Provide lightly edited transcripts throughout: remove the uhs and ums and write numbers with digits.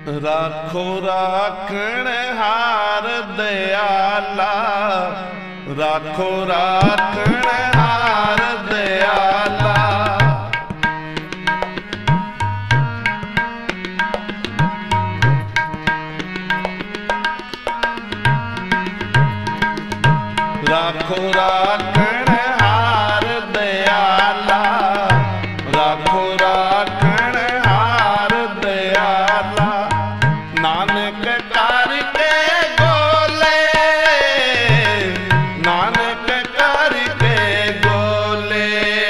राखो राखण हार दयाला, राखो राखण हार दयाला। राखो राखण हार दयाला, राखो राखण हार दयाला। नानक करके गोले, नानक करके गोले।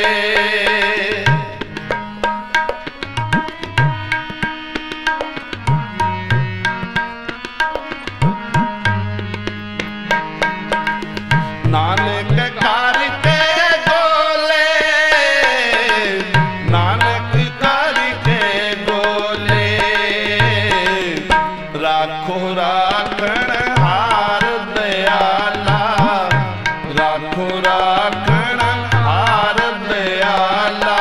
नानक करके गोले, नानक करके गोले। राखो राखण हार दयाला, राखो राखण हार दयाला।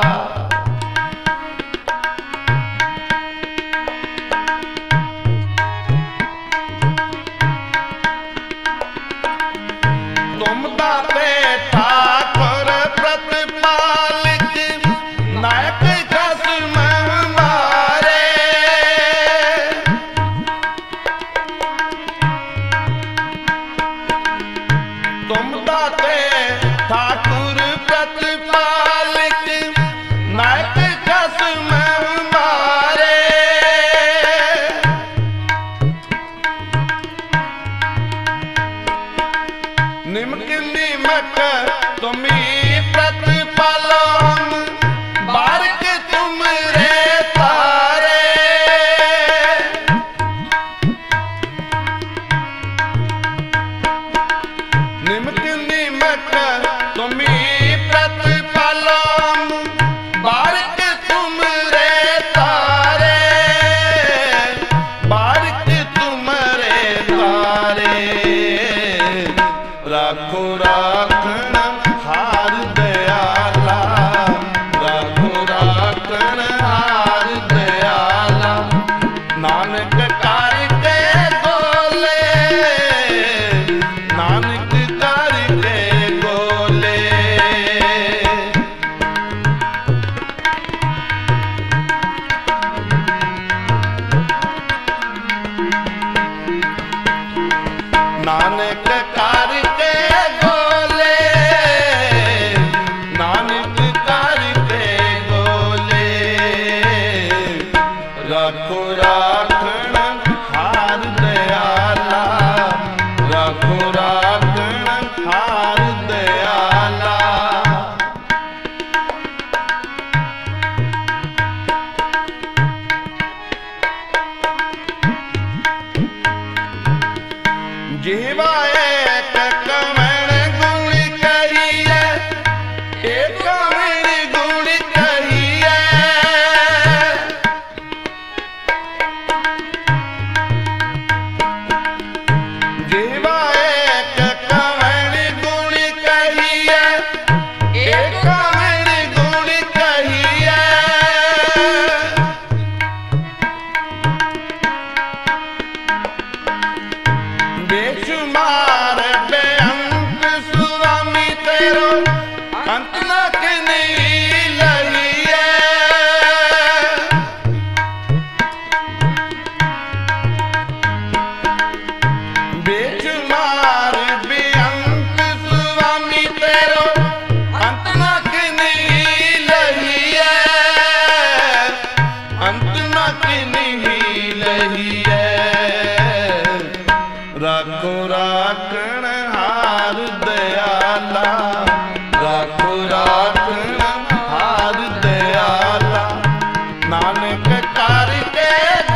तुम दाते ठाकुर प्रतिपालक, नायक खसम हमारे। तुम दाते ठाकुर प्रतिपालक, नायक खसम हमारे। निमक निमक तुम्ही प्रतिपालो, हम बारक तुम रे तारे। निमक निमक तुम्ही प्रतिपालो, हम बारक तुम रे तारे। बारक तुम रे तारे। राखो राखण हार दयाला, राखो राखण हार दयाला। नानक करके गोले, नानक करके गोले। नानक करके गोले, नानक करके गोले। राखो राखण हार दयाला, राखो राखण हार दयाला। जीवा एक कमण गुण कहिए, एक कमण गुण कहिए। जीवा एक कमण गुण कहिए, एक कमण गुण कहिए। बेशुमार बेअंत स्वामी तेरो, अंत न नहीं लहिए। बेशुमार बेअंत स्वामी तेरो, अंत न नहीं लहिए। अंत न नहीं लहिए। राखो राखण हार दयाला, राखो राखण हार दयाला। नानक करके